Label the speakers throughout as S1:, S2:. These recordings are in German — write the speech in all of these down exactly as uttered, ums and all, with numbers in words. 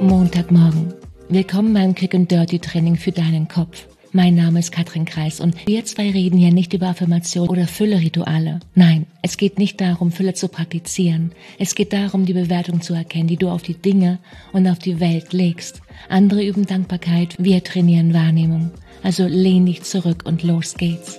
S1: Montagmorgen. Willkommen beim Quick and Dirty Training für deinen Kopf. Mein Name ist Katrin Kreis und wir zwei reden hier nicht über Affirmation oder Fülle-Rituale. Nein, es geht nicht darum, Fülle zu praktizieren. Es geht darum, die Bewertung zu erkennen, die du auf die Dinge und auf die Welt legst. Andere üben Dankbarkeit, wir trainieren Wahrnehmung. Also lehn dich zurück und los geht's.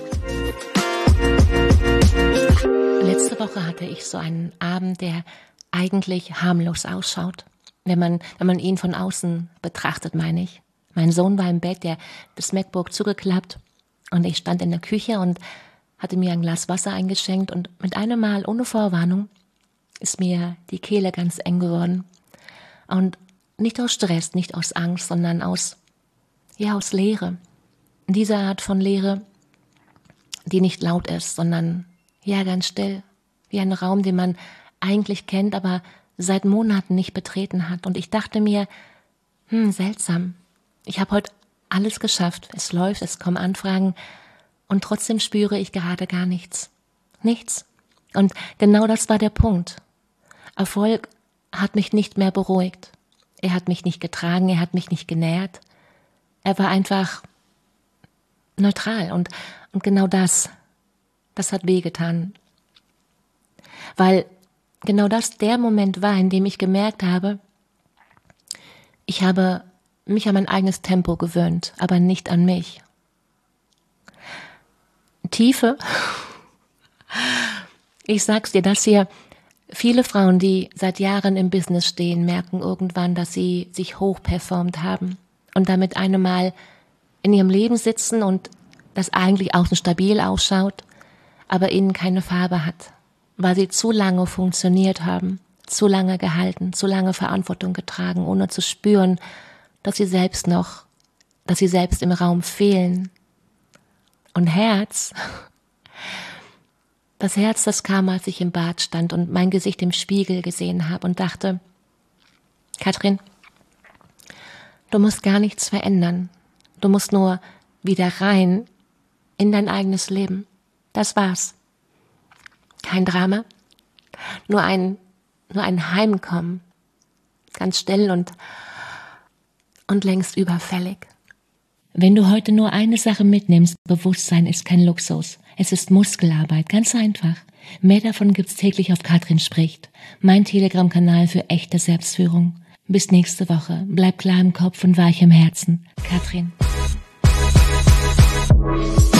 S1: Letzte Woche hatte ich so einen Abend, der eigentlich harmlos ausschaut. Wenn man, wenn man ihn von außen betrachtet, meine ich. Mein Sohn war im Bett, der das MacBook zugeklappt und ich stand in der Küche und hatte mir ein Glas Wasser eingeschenkt und mit einem Mal, ohne Vorwarnung, ist mir die Kehle ganz eng geworden. Und nicht aus Stress, nicht aus Angst, sondern aus, ja, aus Leere. Diese Art von Leere, die nicht laut ist, sondern, ja, ganz still. Wie ein Raum, den man eigentlich kennt, aber seit Monaten nicht betreten hat. Und ich dachte mir, hm, seltsam. Ich habe heute alles geschafft. Es läuft, es kommen Anfragen und trotzdem spüre ich gerade gar nichts. Nichts. Und genau das war der Punkt. Erfolg hat mich nicht mehr beruhigt. Er hat mich nicht getragen, er hat mich nicht genährt. Er war einfach neutral und, und genau das, das hat wehgetan. Weil genau das der Moment war, in dem ich gemerkt habe, ich habe mich an mein eigenes Tempo gewöhnt, aber nicht an mich. Tiefe. Ich sag's dir, dass hier viele Frauen, die seit Jahren im Business stehen, merken irgendwann, dass sie sich hochperformt haben und damit einmal in ihrem Leben sitzen und das eigentlich außen stabil ausschaut, aber innen keine Farbe hat, weil sie zu lange funktioniert haben, zu lange gehalten, zu lange Verantwortung getragen, ohne zu spüren, dass sie selbst noch, dass sie selbst im Raum fehlen. Und Herz, das Herz, das kam, als ich im Bad stand und mein Gesicht im Spiegel gesehen habe und dachte, Katrin, du musst gar nichts verändern. Du musst nur wieder rein in dein eigenes Leben. Das war's. Kein Drama, nur ein, nur ein Heimkommen, ganz still und, und längst überfällig. Wenn du heute nur eine Sache mitnimmst, Bewusstsein ist kein Luxus, es ist Muskelarbeit, ganz einfach. Mehr davon gibt's täglich auf Katrin spricht, mein Telegram-Kanal für echte Selbstführung. Bis nächste Woche, bleib klar im Kopf und weich im Herzen. Katrin.